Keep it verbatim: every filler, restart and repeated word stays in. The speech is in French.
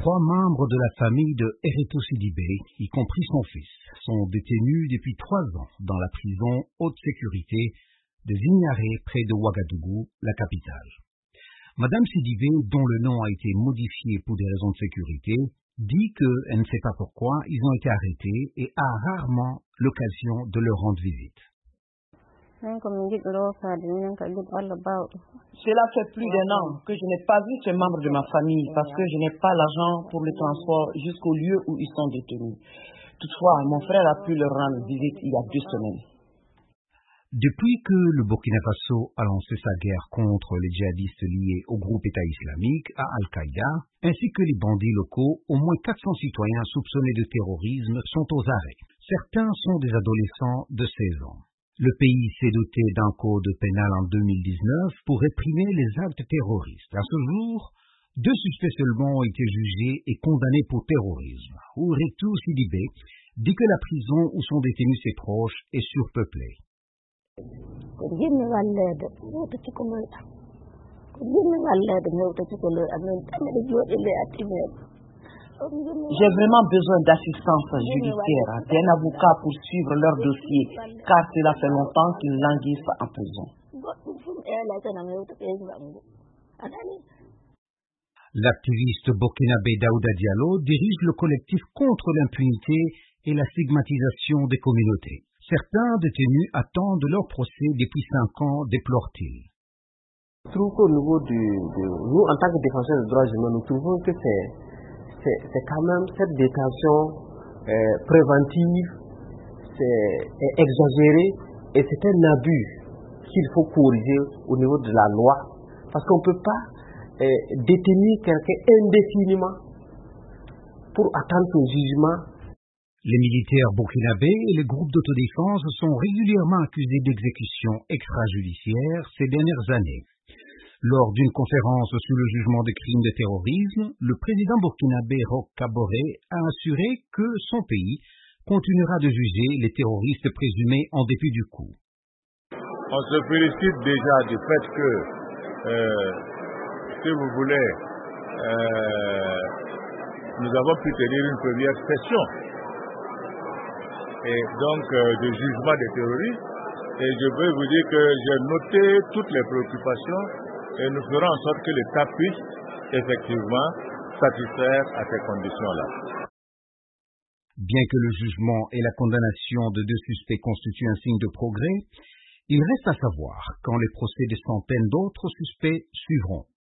Trois membres de la famille de Aïrretou Sidibé, y compris son fils, sont détenus depuis trois ans dans la prison haute sécurité de Zignaré près de Ouagadougou, la capitale. Madame Sidibé, dont le nom a été modifié pour des raisons de sécurité, dit qu'elle ne sait pas pourquoi ils ont été arrêtés et a rarement l'occasion de leur rendre visite. Cela fait plus d'un an que je n'ai pas vu ce membre de ma famille parce que je n'ai pas l'argent pour le transport jusqu'au lieu où ils sont détenus. Toutefois, mon frère a pu leur rendre visite il y a deux semaines. Depuis que le Burkina Faso a lancé sa guerre contre les djihadistes liés au groupe État islamique, à Al-Qaïda, ainsi que les bandits locaux, au moins quatre cents citoyens soupçonnés de terrorisme sont aux arrêts. Certains sont des adolescents de seize ans. Le pays s'est doté d'un code pénal en deux mille dix-neuf pour réprimer les actes terroristes. À ce jour, deux suspects seulement ont été jugés et condamnés pour terrorisme. Aïrretou Sidibé dit que la prison où sont détenus ses proches est surpeuplée. J'ai vraiment besoin d'assistance judiciaire, d'un avocat pour suivre leur dossier, car cela fait longtemps qu'ils languissent en prison. L'activiste burkinabé Daouda Diallo dirige le collectif contre l'impunité et la stigmatisation des communautés. Certains détenus attendent leur procès depuis cinq ans, déplore-t-il. Je trouve qu'au niveau du, de nous, en tant que défenseurs des droits humains, nous trouvons que c'est c'est quand même cette détention euh, préventive, c'est exagéré et c'est un abus qu'il faut corriger au niveau de la loi. Parce qu'on ne peut pas euh, détenir quelqu'un indéfiniment pour attendre son jugement. Les militaires burkinabés et les groupes d'autodéfense sont régulièrement accusés d'exécutions extrajudiciaires ces dernières années. Lors d'une conférence sur le jugement des crimes de terrorisme, le président burkinabé Roch Kaboré a assuré que son pays continuera de juger les terroristes présumés en dépit du coup. On se félicite déjà du fait que, euh, si vous voulez, euh, nous avons pu tenir une première session et donc euh, de jugement des terroristes. Et je veux vous dire que j'ai noté toutes les préoccupations et nous ferons en sorte que l'État puisse effectivement satisfaire à ces conditions-là. Bien que le jugement et la condamnation de deux suspects constituent un signe de progrès, il reste à savoir quand les procès de centaines d'autres suspects suivront.